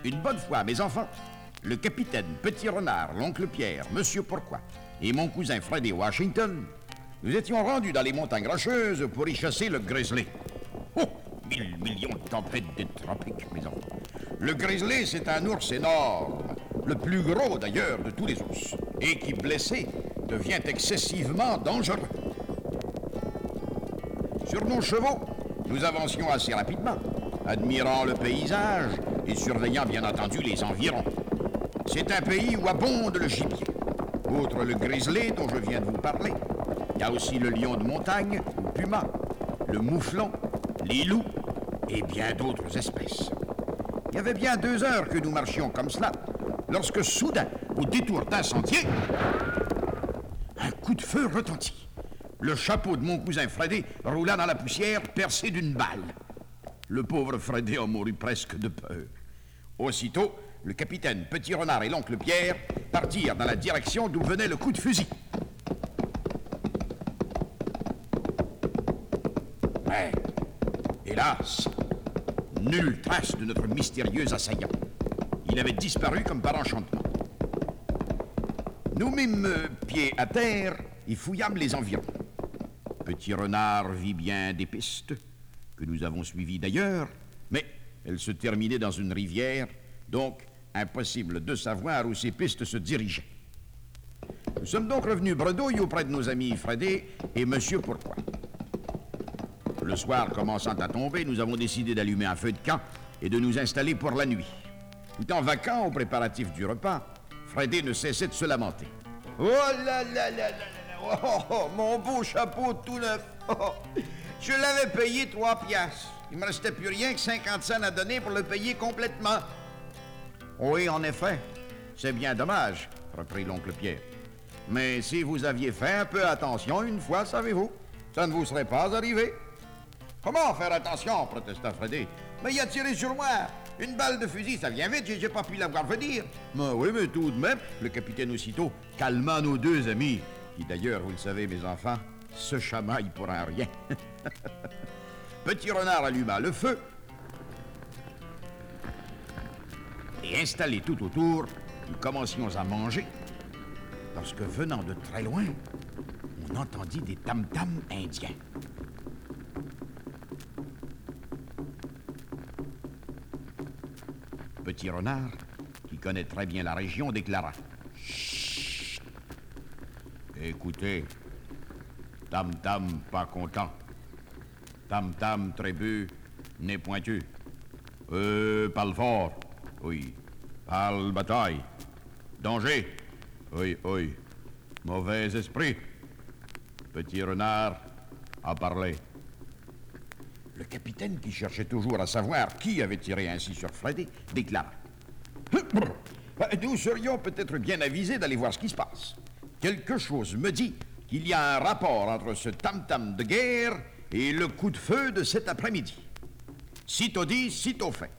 Une bonne fois, mes enfants, le capitaine Petit Renard, l'oncle Pierre, Monsieur Pourquoi et mon cousin Freddy Washington, nous étions rendus dans les montagnes rocheuses pour y chasser le grizzly. Oh, 1000 millions de tempêtes des tropiques, mes enfants. Le grizzly, c'est un ours énorme, le plus gros d'ailleurs de tous les ours, et qui, blessé, devient excessivement dangereux. Sur nos chevaux, nous avancions assez rapidement, admirant le paysage et surveillant bien entendu les environs. C'est un pays où abonde le gibier. Outre le grizzly dont je viens de vous parler, il y a aussi le lion de montagne, ou puma, le mouflon, les loups et bien d'autres espèces. Il y avait bien 2 heures que nous marchions comme cela, lorsque soudain, au détour d'un sentier, un coup de feu retentit. Le chapeau de mon cousin Freddy roula dans la poussière, percé d'une balle. Le pauvre Freddy en mourut presque de peur. Aussitôt, le capitaine Petit Renard et l'oncle Pierre partirent dans la direction d'où venait le coup de fusil. Mais, hélas, nulle trace de notre mystérieux assaillant. Il avait disparu comme par enchantement. Nous mîmes pied à terre et fouillâmes les environs. Petit Renard vit bien des pistes, que nous avons suivies d'ailleurs, mais elles se terminaient dans une rivière, donc impossible de savoir où ces pistes se dirigeaient. Nous sommes donc revenus bredouille auprès de nos amis Freddy et Monsieur Pourquoi. Le soir commençant à tomber, nous avons décidé d'allumer un feu de camp et de nous installer pour la nuit. Tout en vaquant aux préparatifs du repas, Freddy ne cessait de se lamenter. « Oh là là là là là! Oh, mon beau chapeau tout neuf! Oh, je l'avais payé 3 piastres. Il me restait plus rien que 50 cents à donner pour le payer complètement. » Oui, en effet, c'est bien dommage, reprit l'oncle Pierre. Mais si vous aviez fait un peu attention une fois, savez-vous, ça ne vous serait pas arrivé. Comment faire attention, protesta Freddy. Mais il a tiré sur moi. Une balle de fusil, ça vient vite, j'ai pas pu la voir venir. Mais oui, mais tout de même, le capitaine aussitôt calma nos 2 amis, qui d'ailleurs, vous le savez, mes enfants, se chamaillent pour un rien. Petit Renard alluma le feu, et installés tout autour, nous commencions à manger, lorsque venant de très loin, on entendit des tam-tams indiens. Petit Renard, qui connaît très bien la région, déclara « Chut! Écoutez, tam-tam pas content, tam-tam trébu, nez pointu, parle fort, oui, parle bataille, danger, oui, oui, mauvais esprit. » Petit Renard a parlé. Le capitaine, qui cherchait toujours à savoir qui avait tiré ainsi sur Freddy, déclara « Nous serions peut-être bien avisés d'aller voir ce qui se passe. Quelque chose me dit qu'il y a un rapport entre ce tam-tam de guerre et le coup de feu de cet après-midi. Sitôt dit, sitôt fait.